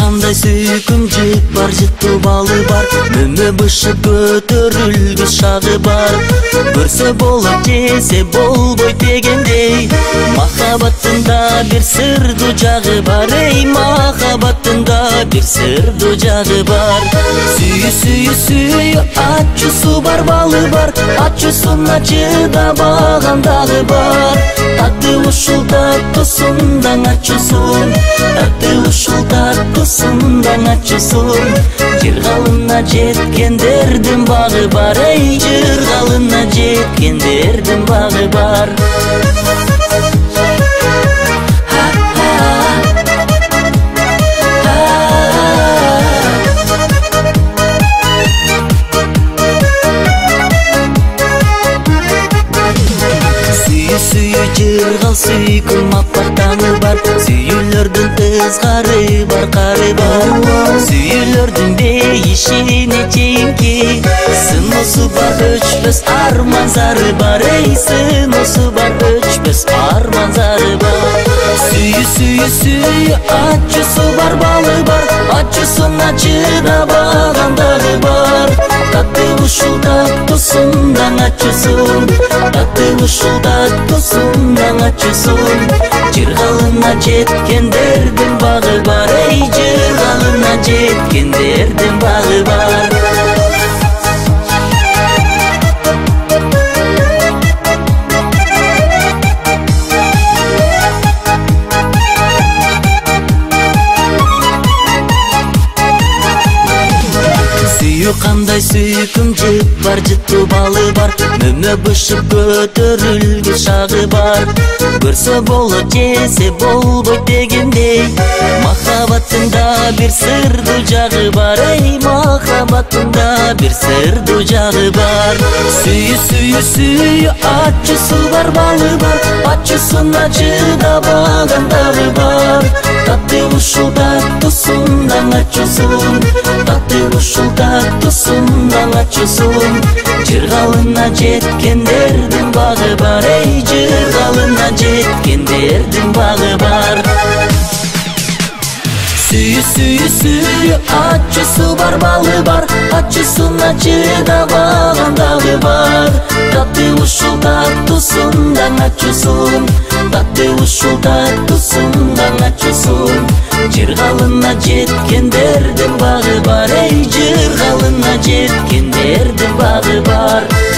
кандай сүйкүм жыт бар, жыттуу балы бар, мөмө бышып көтөрүлгүс шагы бар. Көрсө болот, жесе болбойт дегендей, махаббаттында бир сырдуу жагы бар. Эй, махаббаттында бир сырдуу жагы бар. Сүйүү сүйүү сүйүү, ачуусу бар, балы бар, ачуусуна чыдабаган дагы бар. Таты ушул таттуусундан ачуусун, таты ушул таттуусундан ачуусун. Жыргалына жеткендердин багы бар, эй, жыргалына жеткендердин багы бар. Сүйүү жыргал сүйкүм аппактаңы бар, сүйүүлөрдүн ызгары бар, кары бар. Сүйүүлөрдүн дейишине чейинки сыноосу бар, өчпөс арман зары бар. Эй, сыноосу бар, өчпөс арман зары бар. Сүйүү сүйүү сүйүү, ачуусу бар, балы бар, ачуусуна чыдабаган дагы бар. Таты ушул таттуусундан ачуусун, таты ушул таттуусундан ачуусун. Жыргалына жеткендердин багы бар, эй, жыргалына жеткендердин багы бар. Сүйүү кандай сүйкүм жыт бар, жыттуу балы бар, мөмө бышып көтөрүлгүс шагы бар. Көрсө болот, жесе болбойт дегендей, махаббаттында бир сырдуу жагы бар. Эй, махаббаттында бир сырдуу жагы бар. Сүйүү сүйүү сүйүү, ачуусу бар, балы бар, ачуусуна чыдабаган дагы бар. Таты ушул таттуусундан ачуусун, таты ушул таттуусундан ачуусун. Жыргалына жеткендердин багы бар, эй, жыргалына жеткендердин багы бар. Сүйүү сүйүү сүйүү, ачуусу бар, балы бар, ачуусуна чыдабаган дагы бар. Таты ушул таттуусундан ачуусун, таты ушул таттуусундан ачуусун. Жыргалына жеткендердин багы бар, эй, жыргалына жеткендердин багы бар.